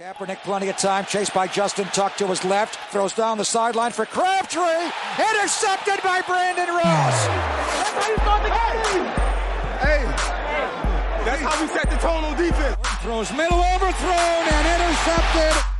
Kaepernick, plenty of time, chased by Justin Tuck to his left, throws down the sideline for Crabtree, intercepted by Brandon Ross. Hey, that's how we set the tone on defense. Throws middle, overthrown and intercepted.